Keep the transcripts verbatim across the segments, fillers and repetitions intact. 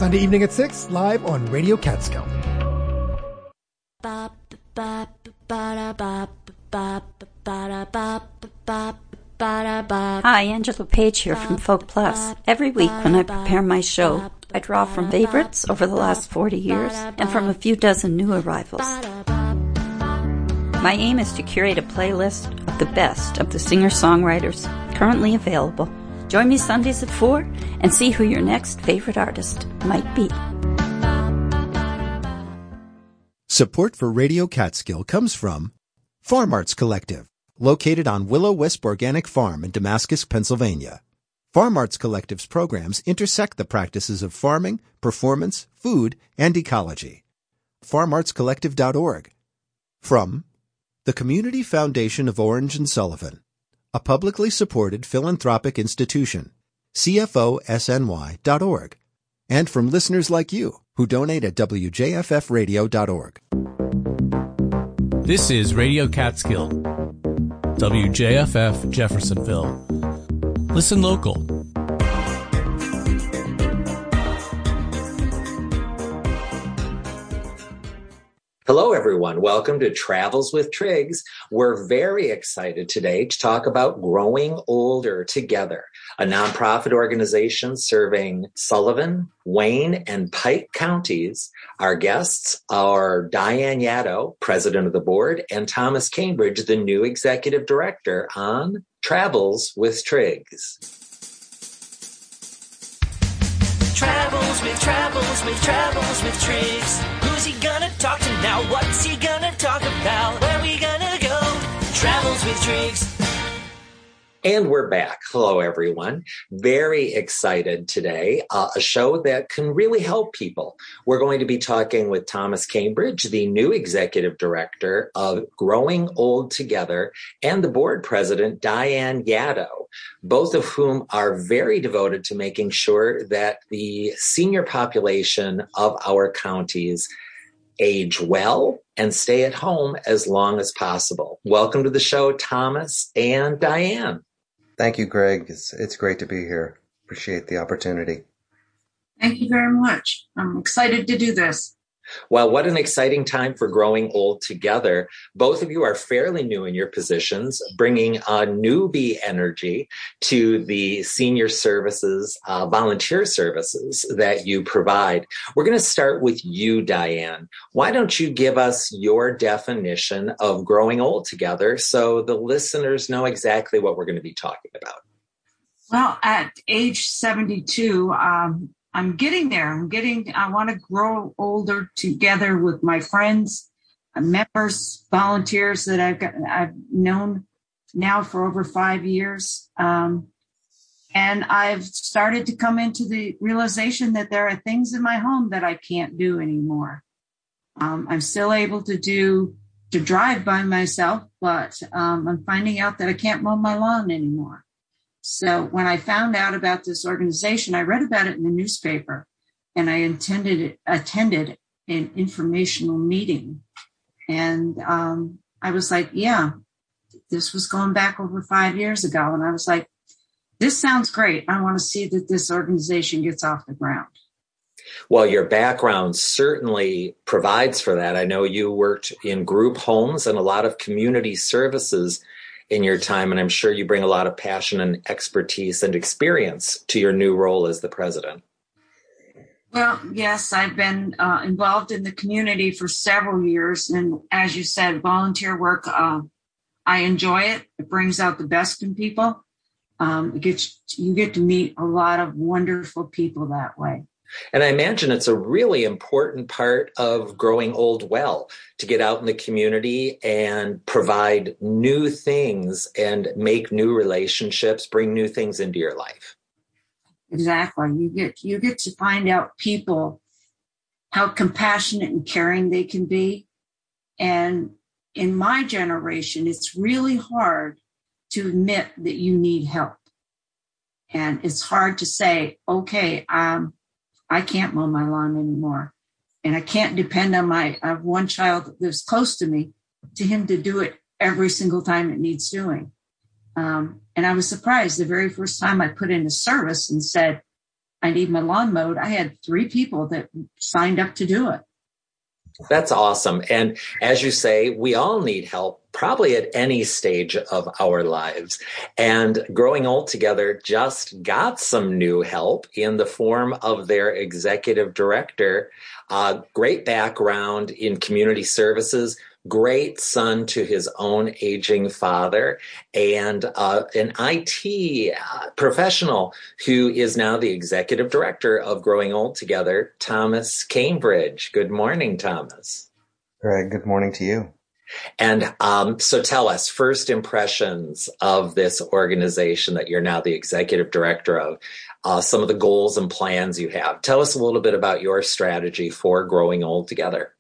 Sunday evening at six, live on Radio Catskill. Hi, Angela Page here from Folk Plus. Every week when I prepare my show, I draw from favorites over the last forty years and from a few dozen new arrivals. My aim is to curate a playlist of the best of the singer-songwriters currently available. Join me Sundays at four and see who your next favorite artist might be. Support for Radio Catskill comes from Farm Arts Collective, located on Willow Wisp Organic Farm in Damascus, Pennsylvania. Farm Arts Collective's programs intersect the practices of farming, performance, food, and ecology. farm arts collective dot org. From the Community Foundation of Orange and Sullivan, a publicly supported philanthropic institution, C F O S N Y dot org. And from listeners like you who donate at W J F F radio dot org. This is Radio Catskill, W J F F Jeffersonville. Listen local. Hello, everyone. Welcome to Travels with Triggs. We're very excited today to talk about Growing Older Together, a nonprofit organization serving Sullivan, Wayne, and Pike counties. Our guests are Diane Yaddo, president of the board, and Thomas Cambridge, the new executive director on Travels with Triggs. Travels with, travels with, travels with Triggs. Who's he gonna talk to now? What's he gonna talk about? Where we gonna go? Travels with Triggs. And we're back. Hello, everyone. Very excited today. Uh, a show that can really help people. We're going to be talking with Thomas Cambridge, the new executive director of Growing Old Together, and the board president, Diane Yaddo, both of whom are very devoted to making sure that the senior population of our counties age well and stay at home as long as possible. Welcome to the show, Thomas and Diane. Thank you, Greg. It's, it's great to be here. Appreciate the opportunity. Thank you very much. I'm excited to do this. Well, what an exciting time for Growing Old Together. Both of you are fairly new in your positions, bringing a newbie energy to the senior services, uh, volunteer services that you provide. We're going to start with you, Diane. Why don't you give us your definition of Growing Old Together so the listeners know exactly what we're going to be talking about? Well, at age seventy-two, um, I'm getting there. I'm getting, I want to grow older together with my friends, members, volunteers that I've got, I've known now for over five years. Um, and I've started to come into the realization that there are things in my home that I can't do anymore. Um, I'm still able to do, to drive by myself, but um, I'm finding out that I can't mow my lawn anymore. So when I found out about this organization, I read about it in the newspaper, and I intended attended an informational meeting. And um, I was like, yeah, this was going back over five years ago. And I was like, this sounds great. I want to see that this organization gets off the ground. Well, your background certainly provides for that. I know you worked in group homes and a lot of community services in your time, and I'm sure you bring a lot of passion and expertise and experience to your new role as the president. Well, yes, I've been uh, involved in the community for several years. And as you said, volunteer work, uh, I enjoy it. It brings out the best in people. Um, it gets, you get to meet a lot of wonderful people that way. And I imagine it's a really important part of growing old well, to get out in the community and provide new things and make new relationships, bring new things into your life. Exactly. You get you get to find out people, how compassionate and caring they can be. And in my generation, it's really hard to admit that you need help. And it's hard to say, okay, um, I can't mow my lawn anymore. And I can't depend on my, I have one child that lives close to me, to him to do it every single time it needs doing. Um, and I was surprised the very first time I put in a service and said, I need my lawn mowed, I had three people that signed up to do it. That's awesome. And as you say, we all need help, probably at any stage of our lives. And Growing Old Together just got some new help in the form of their executive director. Uh, great background in community services, great son to his own aging father, and uh, an I T uh, professional who is now the executive director of Growing Old Together, Thomas Cambridge. Good morning, Thomas. Greg, good morning to you. And um, so tell us, first impressions of this organization that you're now the executive director of, uh, some of the goals and plans you have. Tell us a little bit about your strategy for Growing Old Together.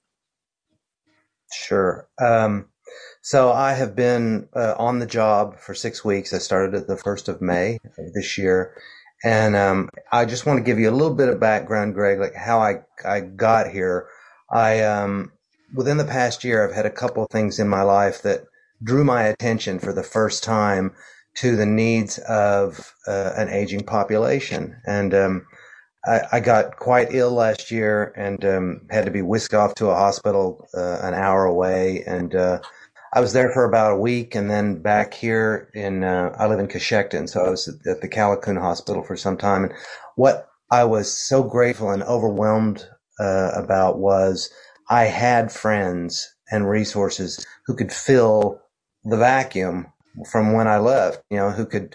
Sure. Um, so I have been uh, on the job for six weeks. I started at the first of May of this year. And um, I just want to give you a little bit of background, Greg, like how I, I got here. I, um, within the past year, I've had a couple of things in my life that drew my attention for the first time to the needs of uh, an aging population. And um I, I got quite ill last year and um, had to be whisked off to a hospital uh, an hour away. And uh, I was there for about a week and then back here in, uh, I live in Coshecton, so I was at the Callicoon Hospital for some time. And what I was so grateful and overwhelmed uh, about was I had friends and resources who could fill the vacuum from when I left, you know, who could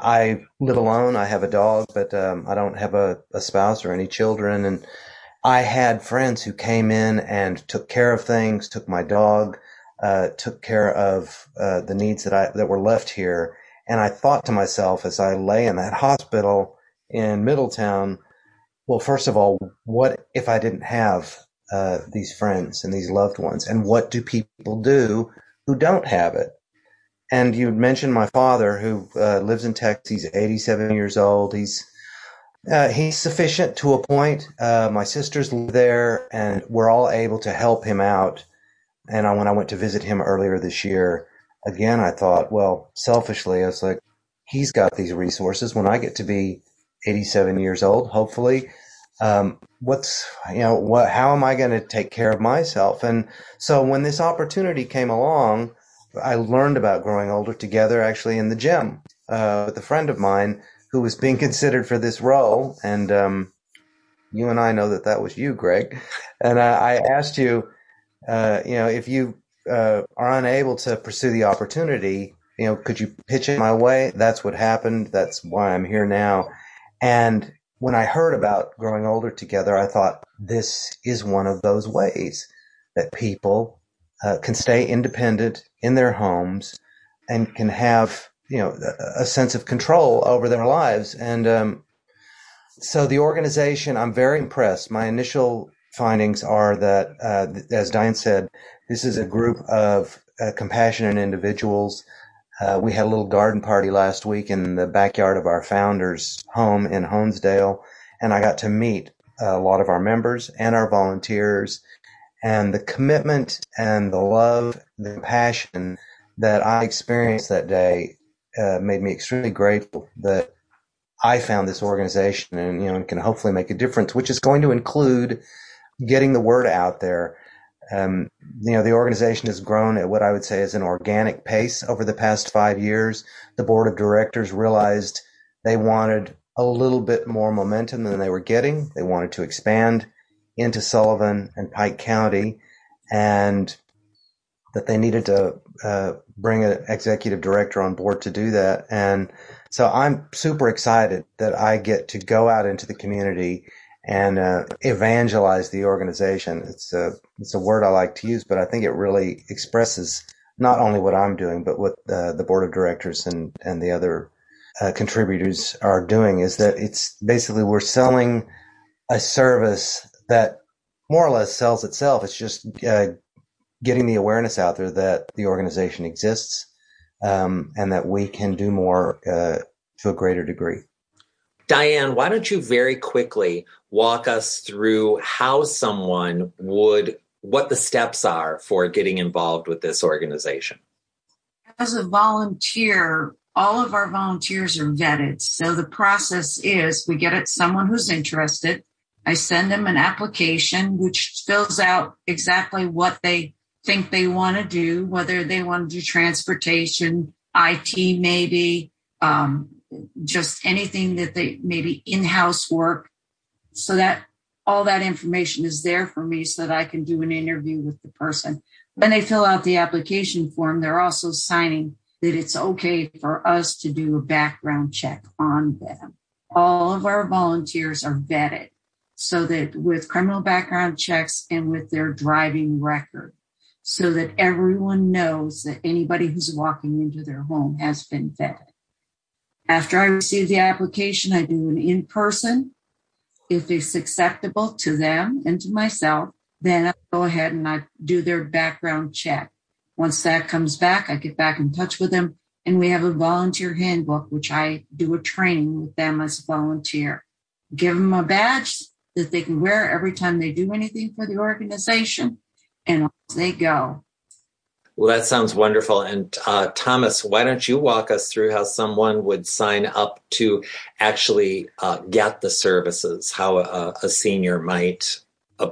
I live alone. I have a dog, but um, I don't have a, a spouse or any children. And I had friends who came in and took care of things, took my dog, uh, took care of uh, the needs that I that were left here. And I thought to myself as I lay in that hospital in Middletown, well, first of all, what if I didn't have uh, these friends and these loved ones? And what do people do who don't have it? And you mentioned my father, who uh, lives in Texas. He's eighty-seven years old. He's uh, he's sufficient to a point. Uh, my sisters live there, and we're all able to help him out. And I, when I went to visit him earlier this year, again, I thought, well, selfishly, I was like, he's got these resources. When I get to be eighty-seven years old, hopefully, um, what's you know what? How am I going to take care of myself? And so when this opportunity came along, I learned about Growing Older Together actually in the gym uh, with a friend of mine who was being considered for this role. And um, you and I know that that was you, Greg. And I, I asked you, uh, you know, if you uh, are unable to pursue the opportunity, you know, could you pitch it my way? That's what happened. That's why I'm here now. And when I heard about Growing Older Together, I thought this is one of those ways that people Uh, can stay independent in their homes and can have, you know, a, a sense of control over their lives. And um, so the organization, I'm very impressed. My initial findings are that, uh, as Diane said, this is a group of uh, compassionate individuals. Uh, we had a little garden party last week in the backyard of our founder's home in Honesdale, and I got to meet a lot of our members and our volunteers. And the commitment and the love, the passion that I experienced that day uh, made me extremely grateful that I found this organization and, you know, and can hopefully make a difference, which is going to include getting the word out there. Um, you know, the organization has grown at what I would say is an organic pace over the past five years. The board of directors realized they wanted a little bit more momentum than they were getting. They wanted to expand into Sullivan and Pike County, and that they needed to uh, bring an executive director on board to do that. And so I'm super excited that I get to go out into the community and uh, evangelize the organization. It's a, it's a word I like to use, but I think it really expresses not only what I'm doing, but what uh, the board of directors and, and the other uh, contributors are doing, is that it's basically we're selling a service that more or less sells itself. It's just uh, getting the awareness out there that the organization exists, um, and that we can do more uh, to a greater degree. Diane, why don't you very quickly walk us through how someone would, what the steps are for getting involved with this organization? As a volunteer, all of our volunteers are vetted. So the process is we get it someone who's interested. I send them an application which fills out exactly what they think they want to do, whether they want to do transportation, I T maybe, um, just anything that they maybe in-house work. So that all that information is there for me so that I can do an interview with the person. When they fill out the application form, they're also signing that it's okay for us to do a background check on them. All of our volunteers are vetted so that with criminal background checks and with their driving record, so that everyone knows that anybody who's walking into their home has been vetted. After I receive the application, I do an in-person. If it's acceptable to them and to myself, then I go ahead and I do their background check. Once that comes back, I get back in touch with them, and we have a volunteer handbook, which I do a training with them as a volunteer. Give them a badge that they can wear every time they do anything for the organization, and off they go. Well, that sounds wonderful. And uh, Thomas, why don't you walk us through how someone would sign up to actually uh, get the services, how a, a senior might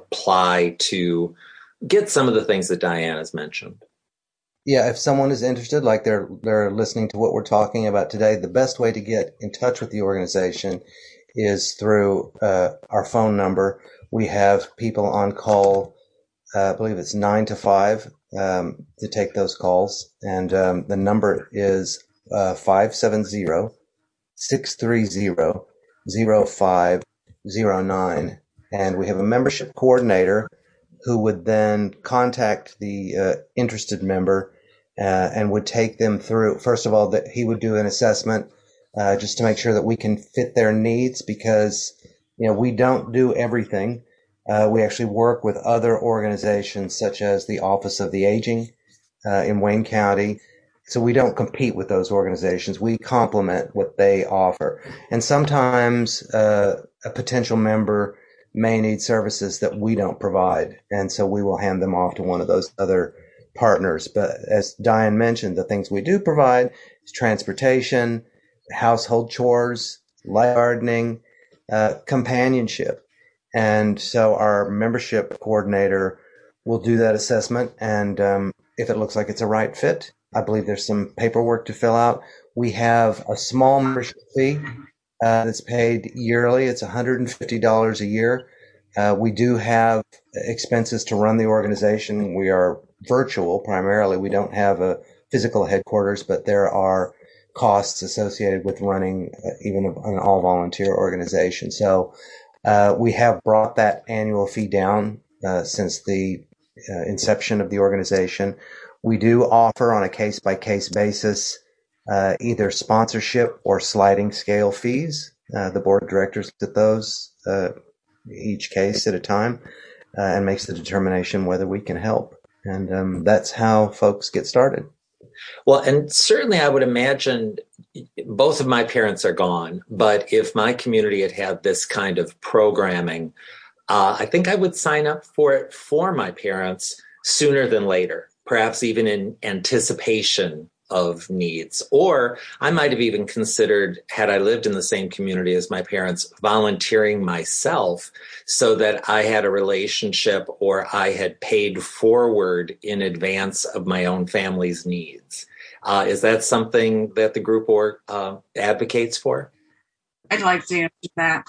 apply to get some of the things that Diane has mentioned? Yeah, if someone is interested, like they're they're listening to what we're talking about today, the best way to get in touch with the organization is through uh, our phone number. We have people on call, uh, I believe it's nine to five. Um, to take those calls. And um, the number is uh, five seven zero, six three zero, zero five zero nine. And we have a membership coordinator who would then contact the uh, interested member uh, and would take them through. First of all, that he would do an assessment uh, just to make sure that we can fit their needs, because, you know, we don't do everything. Uh, we actually work with other organizations such as the Office of the Aging uh, in Wayne County. So we don't compete with those organizations. We complement what they offer. And sometimes uh, a potential member may need services that we don't provide. And so we will hand them off to one of those other partners. But as Diane mentioned, the things we do provide is transportation, household chores, light gardening, uh, companionship. And so our membership coordinator will do that assessment. And um, if it looks like it's a right fit, I believe there's some paperwork to fill out. We have a small membership fee uh, that's paid yearly. It's one hundred fifty dollars a year. Uh, we do have expenses to run the organization. We are virtual primarily. We don't have a physical headquarters, but there are costs associated with running uh, even an all-volunteer organization. So Uh, we have brought that annual fee down uh, since the uh, inception of the organization. We do offer on a case-by-case basis uh, either sponsorship or sliding scale fees. Uh, the board of directors looks at those uh, each case at a time uh, and makes the determination whether we can help. And um, that's how folks get started. Well, and certainly I would imagine both of my parents are gone, but if my community had had this kind of programming, uh, I think I would sign up for it for my parents sooner than later, perhaps even in anticipation of needs. Or I might have even considered, had I lived in the same community as my parents, volunteering myself so that I had a relationship or I had paid forward in advance of my own family's needs. Uh, is that something that the group or uh, advocates for? I'd like to answer that.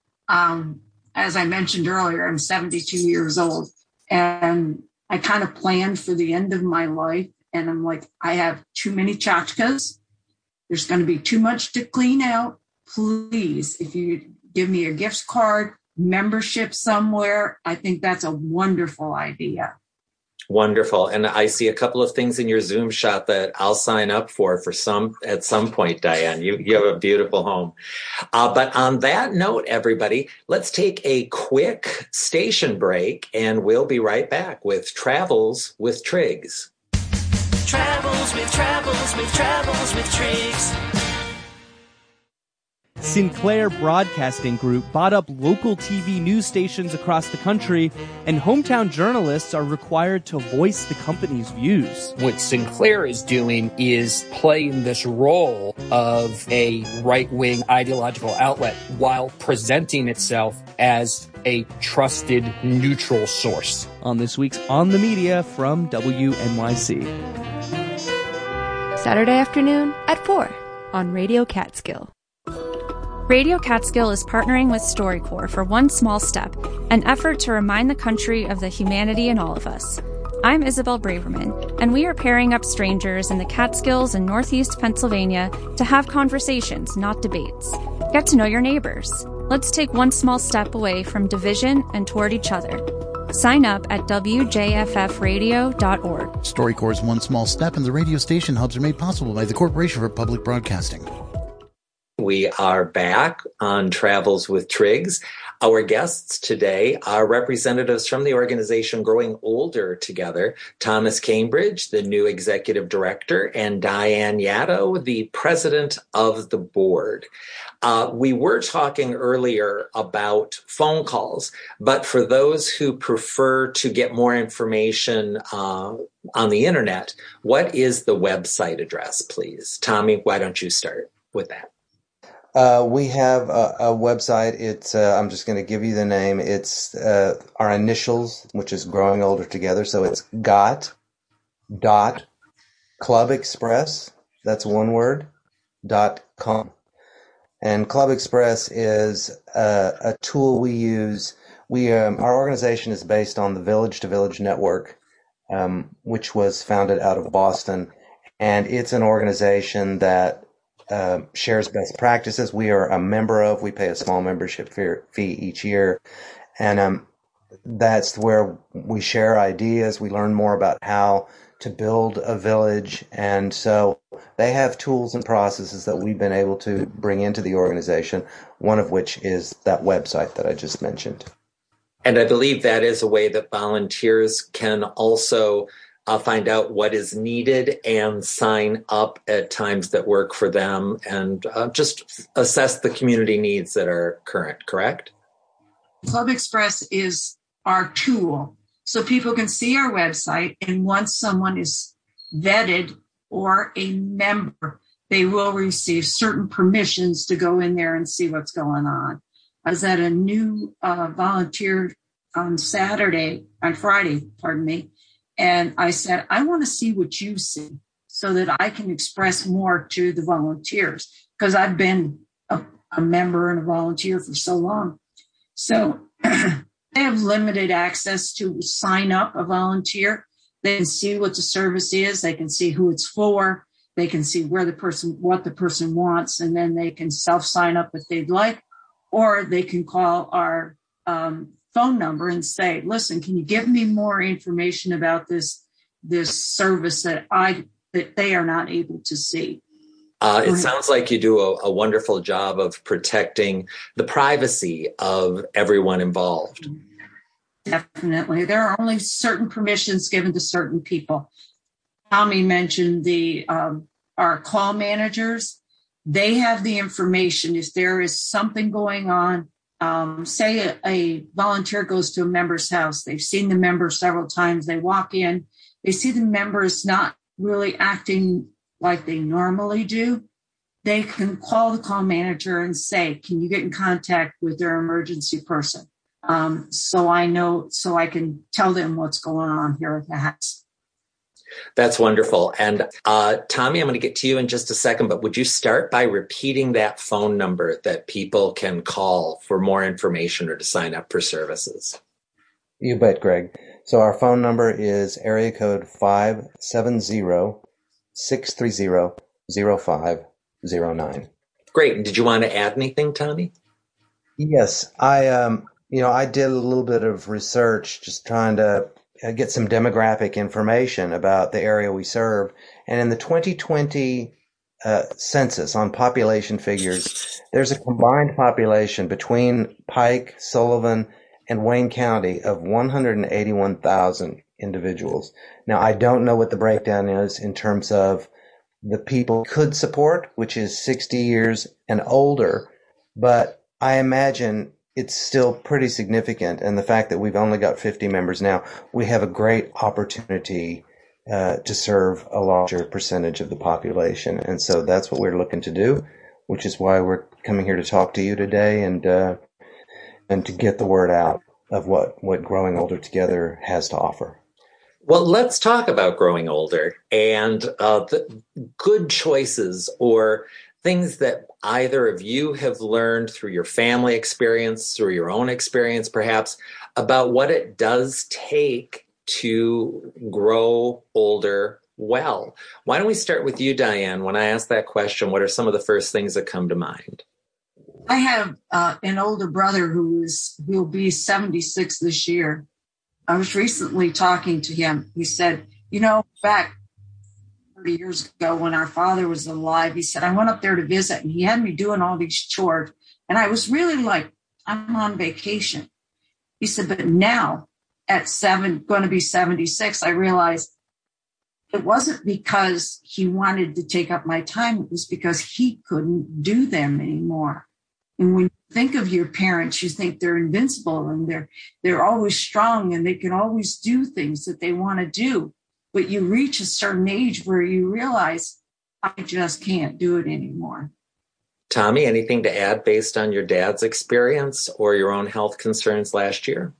Um, as I mentioned earlier, I'm seventy-two years old, and I kind of planned for the end of my life. And I'm like, I have too many tchotchkes. There's going to be too much to clean out. Please, if you give me a gift card, membership somewhere, I think that's a wonderful idea. Wonderful. And I see a couple of things in your Zoom shot that I'll sign up for for some at some point, Diane. You, you have a beautiful home. Uh, but on that note, everybody, let's take a quick station break, and we'll be right back with Travels with Triggs. Travels with Travels with Travels with Triggs. Sinclair Broadcasting Group bought up local T V news stations across the country, and hometown journalists are required to voice the company's views. What Sinclair is doing is playing this role of a right-wing ideological outlet while presenting itself as a trusted, neutral source. On this week's On the Media from W N Y C. Saturday afternoon at four on Radio Catskill. Radio Catskill is partnering with StoryCorps for One Small Step, an effort to remind the country of the humanity in all of us. I'm Isabel Braverman, and we are pairing up strangers in the Catskills and Northeast Pennsylvania to have conversations, not debates. Get to know your neighbors. Let's take one small step away from division and toward each other. Sign up at w j f f radio dot org. StoryCorps' One Small Step and the radio station hubs are made possible by the Corporation for Public Broadcasting. We are back on Travels with Triggs. Our guests today are representatives from the organization Growing Older Together, Thomas Cambridge, the new executive director, and Diane Yaddo, the president of the board. Uh, we were talking earlier about phone calls, but for those who prefer to get more information uh, on the internet, what is the website address, please? Tommy, why don't you start with that? Uh, we have a, a website. It's, uh, I'm just going to give you the name. It's, uh, our initials, which is Growing Older Together. So it's got dot Club Express. That's one word, dot com. And Club Express is a, a tool we use. We, um, our organization is based on the Village to Village Network, um, which was founded out of Boston. And it's an organization that Uh, shares best practices. We are a member of, we pay a small membership fee each year. And um, that's where we share ideas. We learn more about how to build a village. And so they have tools and processes that we've been able to bring into the organization, one of which is that website that I just mentioned. And I believe that is a way that volunteers can also Uh, find out what is needed and sign up at times that work for them and uh, just assess the community needs that are current, correct? Club Express is our tool. So people can see our website, and once someone is vetted or a member, they will receive certain permissions to go in there and see what's going on. I was at a new uh, volunteer on Saturday, on Friday, pardon me, and I said, I want to see what you see so that I can express more to the volunteers, because I've been a, a member and a volunteer for so long. So they have limited access to sign up a volunteer. They can see what the service is. They can see who it's for. They can see where the person, what the person wants, and then they can self-sign up if they'd like, or they can call our um, phone number and say, listen, can you give me more information about this, this service that I, that they are not able to see? Uh, it sounds like you do a, a wonderful job of protecting the privacy of everyone involved. Definitely. There are only certain permissions given to certain people. Tommy mentioned the um, our call managers. They have the information. If there is something going on, um, say a, a volunteer goes to a member's house. They've seen the member several times. They walk in. They see the members not really acting like they normally do. They can call the call manager and say, can you get in contact with their emergency person? Um, so I know, so I can tell them what's going on here at the house. That's wonderful. And uh, Tommy, I'm going to get to you in just a second, but would you start by repeating that phone number that people can call for more information or to sign up for services? You bet, Greg. So our phone number is area code five seven zero, six three zero, zero five zero nine. Great. And did you want to add anything, Tommy? Yes. I, um, you know, I did a little bit of research just trying to get some demographic information about the area we serve. And in the twenty twenty uh, census on population figures, there's a combined population between Pike, Sullivan, and Wayne County of one hundred eighty-one thousand individuals. Now, I don't know what the breakdown is in terms of the people could support, which is sixty years and older, but I imagine it's still pretty significant. And the fact that we've only got fifty members now, we have a great opportunity uh, to serve a larger percentage of the population. And so that's what we're looking to do, which is why we're coming here to talk to you today and uh, and to get the word out of what, what Growing Older Together has to offer. Well, let's talk about growing older and uh, the good choices or things that either of you have learned through your family experience, through your own experience perhaps, about what it does take to grow older well. Why don't we start with you, Diane? When I ask that question, what are some of the first things that come to mind? I have uh, an older brother who is will be seventy-six this year. I was recently talking to him. He said, you know, back thirty years ago when our father was alive, he said, I went up there to visit and he had me doing all these chores. And I was really like, I'm on vacation. He said, but now at seven, going to be seventy-six, I realized it wasn't because he wanted to take up my time. It was because he couldn't do them anymore. And when you think of your parents, you think they're invincible and they're they're always strong and they can always do things that they want to do. But you reach a certain age where you realize, I just can't do it anymore. Tommy, anything to add based on your dad's experience or your own health concerns last year?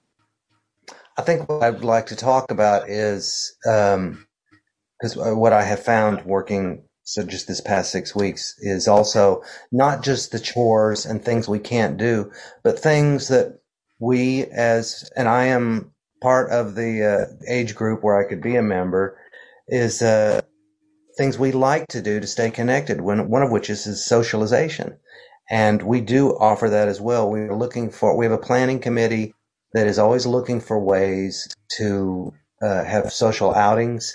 I think what I'd like to talk about is, um, because what I have found working so just this past six weeks is also not just the chores and things we can't do, but things that we as, and I am part of the uh, age group where I could be a member, is uh, things we like to do to stay connected, when, one of which is, is socialization. And we do offer that as well. We're looking for, we have a planning committee that is always looking for ways to uh, have social outings.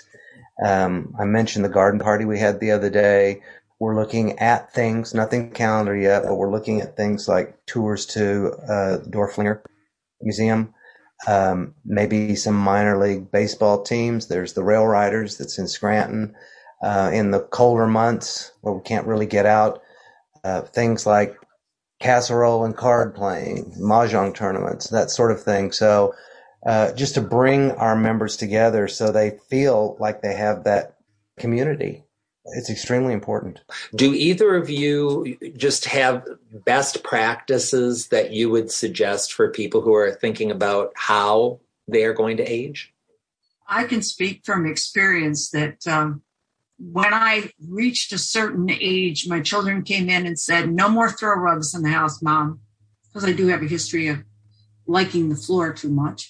Um, I mentioned the garden party we had the other day. We're looking at things, nothing calendar yet, but we're looking at things like tours to uh, Dorflinger Museum, um, maybe some minor league baseball teams. There's the Rail Riders that's in Scranton. Uh, in the colder months where we can't really get out, uh, things like casserole and card playing, mahjong tournaments, that sort of thing. So Uh, just to bring our members together so they feel like they have that community. It's extremely important. Do either of you just have best practices that you would suggest for people who are thinking about how they are going to age? I can speak from experience that um, when I reached a certain age, my children came in and said, no more throw rugs in the house, Mom, because I do have a history of liking the floor too much.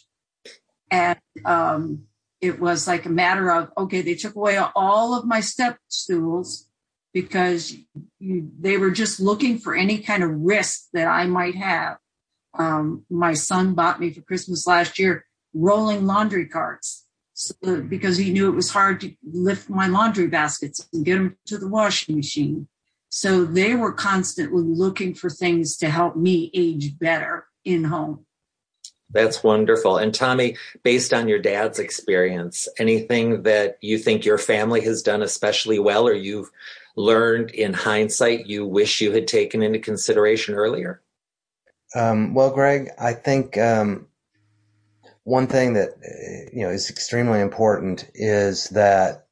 And um, it was like a matter of, okay, they took away all of my step stools because you, they were just looking for any kind of risk that I might have. Um, my son bought me for Christmas last year rolling laundry carts so, because he knew it was hard to lift my laundry baskets and get them to the washing machine. So they were constantly looking for things to help me age better in home. That's wonderful. And Tommy, based on your dad's experience, anything that you think your family has done especially well or you've learned in hindsight you wish you had taken into consideration earlier? Um, well, Greg, I think um, one thing that you know is extremely important is that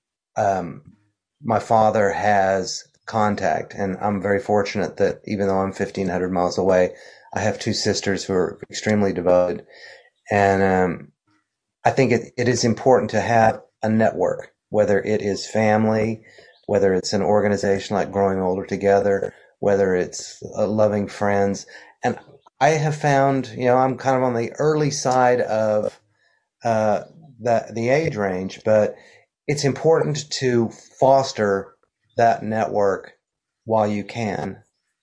um, my father has contact, and I'm very fortunate that even though I'm fifteen hundred miles away, I have two sisters who are extremely devoted. And um, I think it, it is important to have a network, whether it is family, whether it's an organization like Growing Older Together, whether it's uh, loving friends. And I have found, you know, I'm kind of on the early side of uh, the, the age range, but it's important to foster that network while you can.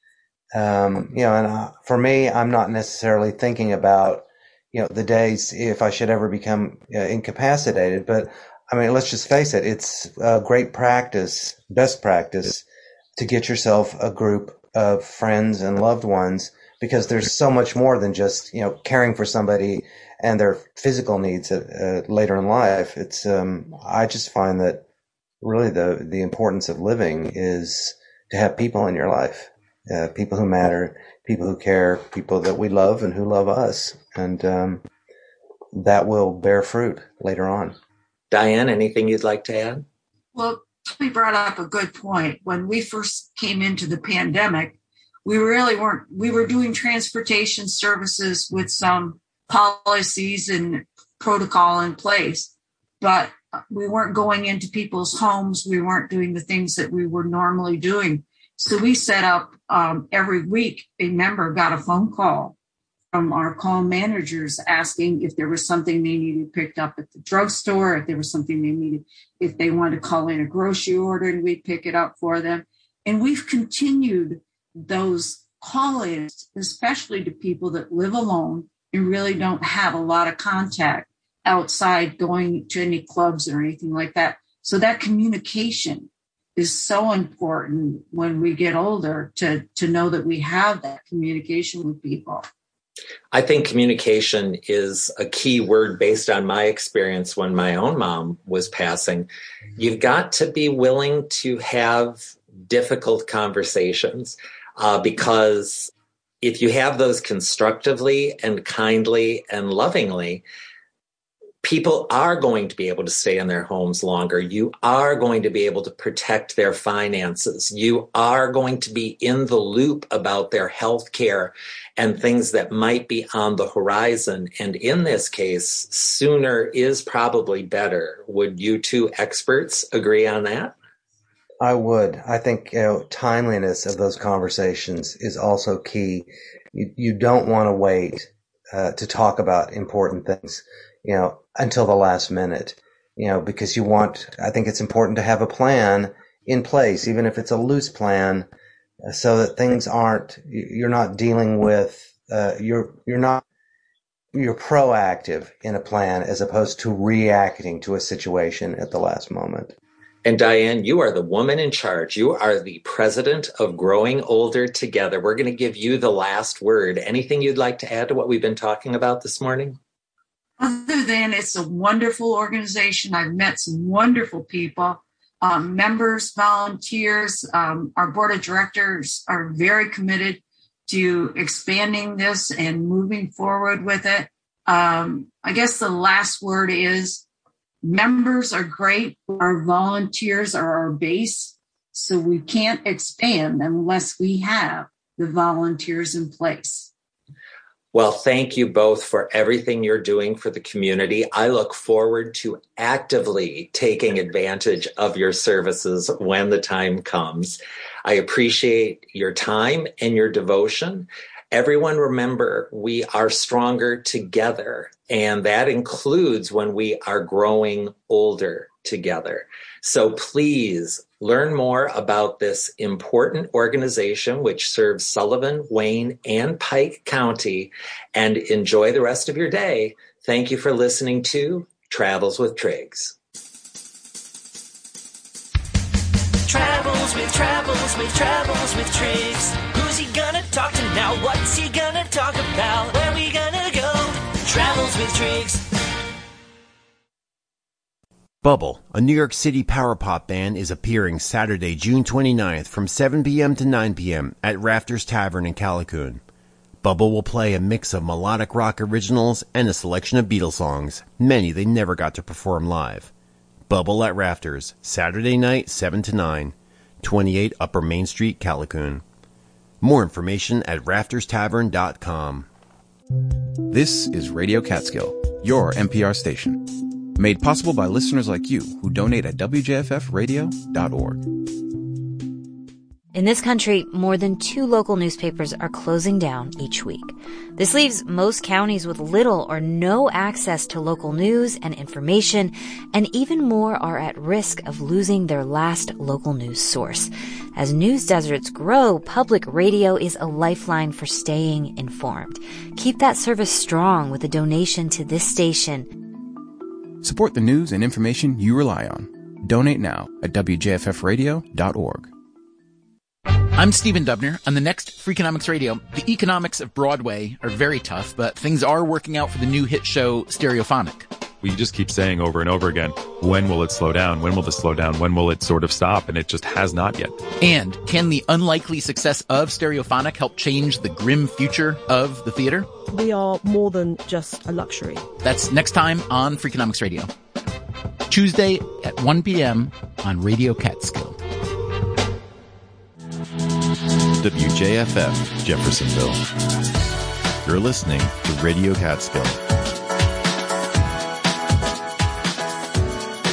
Um, you know, and uh, for me, I'm not necessarily thinking about, you know, the days if I should ever become uh, incapacitated. But I mean, let's just face it. It's a great practice, best practice to get yourself a group of friends and loved ones, because there's so much more than just, you know, caring for somebody and their physical needs uh, later in life. It's, um, I just find that really the, the importance of living is to have people in your life. uh, people who matter, people who care, people that we love and who love us. And um, that will bear fruit later on. Diane, anything you'd like to add? Well, we brought up a good point. When we first came into the pandemic, we really weren't, we were doing transportation services with some policies and protocol in place, but we weren't going into people's homes. We weren't doing the things that we were normally doing. So we set up um, every week, a member got a phone call from our call managers asking if there was something they needed picked up at the drugstore, if there was something they needed, if they wanted to call in a grocery order, and we'd pick it up for them. And we've continued those call-ins, especially to people that live alone and really don't have a lot of contact outside going to any clubs or anything like that. So that communication is so important when we get older, to, to know that we have that communication with people. I think communication is a key word based on my experience when my own mom was passing. You've got to be willing to have difficult conversations uh, because if you have those constructively and kindly and lovingly, people are going to be able to stay in their homes longer. You are going to be able to protect their finances. You are going to be in the loop about their health care and things that might be on the horizon. And in this case, sooner is probably better. Would you two experts agree on that? I would. I think, you know, timeliness of those conversations is also key. You, you don't want to wait uh, to talk about important things, you know, until the last minute, you know, because you want, I think it's important to have a plan in place, even if it's a loose plan, so that things aren't, you're not dealing with, uh, you're, you're not, you're proactive in a plan as opposed to reacting to a situation at the last moment. And Diane, you are the woman in charge. You are the president of Growing Older Together. We're going to give you the last word. Anything you'd like to add to what we've been talking about this morning? Other than it's a wonderful organization. I've met some wonderful people, um, members, volunteers. Um, our board of directors are very committed to expanding this and moving forward with it. Um, I guess the last word is members are great. Our volunteers are our base. So we can't expand unless we have the volunteers in place. Well, thank you both for everything you're doing for the community. I look forward to actively taking advantage of your services when the time comes. I appreciate your time and your devotion. Everyone remember, we are stronger together, and that includes when we are growing older together. So please learn more about this important organization which serves Sullivan, Wayne, and Pike County, and enjoy the rest of your day. Thank you for listening to Travels with Triggs. Travels with, travels with, travels with Triggs. Who's he gonna talk to now? What's he gonna talk about? Where we gonna go? Travels with Triggs. Bubble, a New York City power pop band, is appearing Saturday, June twenty-ninth from seven p.m. to nine p.m. at Rafters Tavern in Callicoon. Bubble will play a mix of melodic rock originals and a selection of Beatles songs, many they never got to perform live. Bubble at Rafters, Saturday night, seven to nine, twenty-eight Upper Main Street, Callicoon. More information at rafters tavern dot com. This is Radio Catskill, your N P R station. Made possible by listeners like you who donate at w j f f radio dot org. In this country, more than two local newspapers are closing down each week. This leaves most counties with little or no access to local news and information, and even more are at risk of losing their last local news source. As news deserts grow, public radio is a lifeline for staying informed. Keep that service strong with a donation to this station. Support the news and information you rely on. Donate now at w j f f radio dot org. I'm Stephen Dubner. On the next Freakonomics Radio, the economics of Broadway are very tough, but things are working out for the new hit show Stereophonic. We just keep saying over and over again, when will it slow down? When will this slow down? When will it sort of stop? And it just has not yet. And can the unlikely success of Stereophonic help change the grim future of the theater? We are more than just a luxury. That's next time on Freakonomics Radio. Tuesday at one p.m. on Radio Catskill. W J F F, Jeffersonville. You're listening to Radio Catskill.